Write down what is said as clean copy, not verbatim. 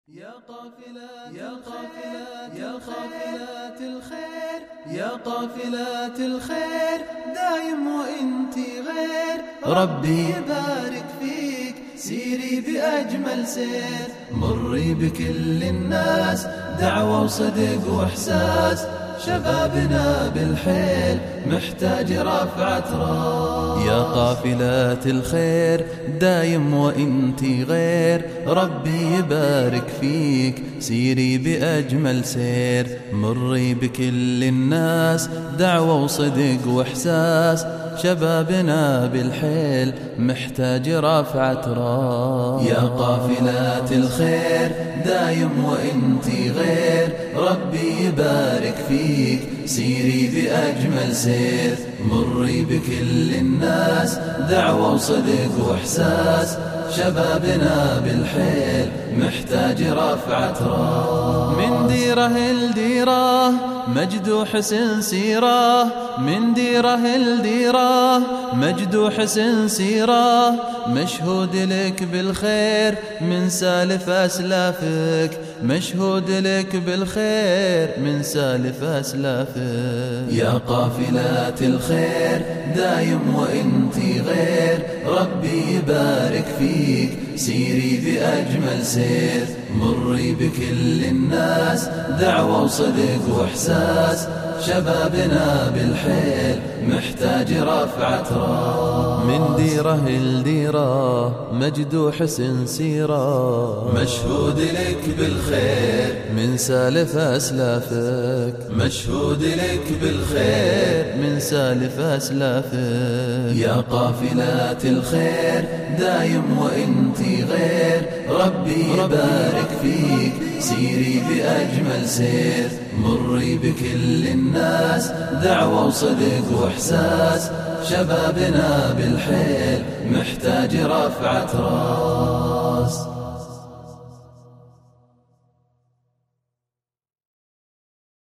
يا قافلات الخير، يا قافلات الخير دايم وانتي غير، ربي يبارك فيك سيري بأجمل سير، مري بكل الناس دعوة وصدق وإحساس، شبابنا بالحيل محتاج رفعة راس. يا قافلات الخير دايم وانتي غير، ربي يبارك فيك سيري بأجمل سير، مري بكل الناس دعوة وصدق وإحساس، شبابنا بالحيل محتاج رفعة راس. يا قافلات الخير دايم وانتي غير، ربي يبارك فيك سيري بأجمل سير، مري بكل الناس دعوة وصدق وإحساس، شبابنا بالحيل محتاج رفعة راس. من ديره لديره مجد وحسن سيره، من ديره لديره مجد وحسن سيره، مشهود لك بالخير من سالف أسلافك، مشهود لك بالخير من سالف أسلافك. يا قافلات الخير دايم وانتي غير، ربي يبارك فيك سيري بأجمل سير، مري بكل الناس دعوة وصدق وإحساس، شبابنا بالحيل محتاج رفعة راس. من ديره لديره مجد وحسن سيره، مشهود لك بالخير من سالف أسلافك، مشهود لك بالخير من سالف أسلافك. يا قافلات الخير دايم وانتي غير، ربي يبارك فيك سيري بأجمل سير، مري بكل الناس دعوة وصدق وإحساس، شبابنا بالحيل محتاج رفعة راس.